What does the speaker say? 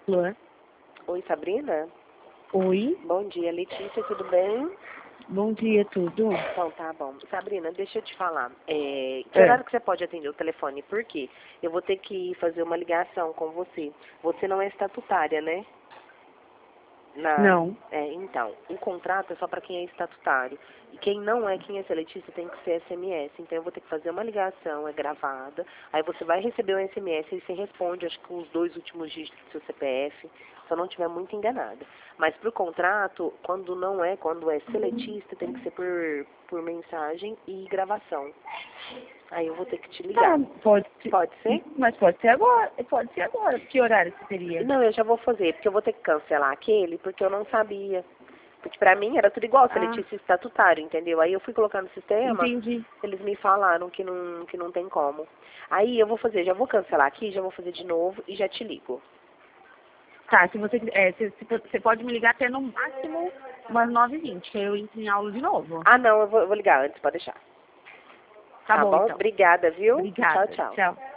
Alô? Oi, Sabrina? Oi, Bom dia, Letícia, tudo bem? bom dia, tudo? Então, tá bom. Sabrina, deixa eu te falar. Que É. horário que você pode atender o telefone? Por quê? Eu vou ter que fazer uma ligação com você. Você não é estatutária, né? Não. Então, o contrato é só para quem é estatutário. E quem não é, quem é seletícia, tem que ser SMS. Então, eu vou ter que fazer uma ligação, é gravada. Aí você vai receber um SMS e você responde, acho que com os 2 últimos dígitos do seu CPF, se eu não estiver muito enganada. Mas para o contrato, quando é seletista, tem que ser por mensagem e gravação. Aí eu vou ter que te ligar. Pode ser. Pode ser? Mas pode ser agora. Pode ser agora. Que horário que seria? Não, eu já vou fazer, porque eu vou ter que cancelar aquele, porque eu não sabia. Porque pra mim era tudo igual, seletícia estatutário, entendeu? Aí eu fui colocar no sistema, Entendi. eles me falaram que não tem como. Aí eu vou fazer, já vou cancelar aqui, já vou fazer de novo e já te ligo. Tá, se você você pode me ligar até no máximo umas 9h20, que eu entro em aula de novo. Ah, não, eu vou ligar antes, pode deixar. Tá bom, Bom? então. Obrigada, viu? Obrigada. Tchau, tchau. Tchau.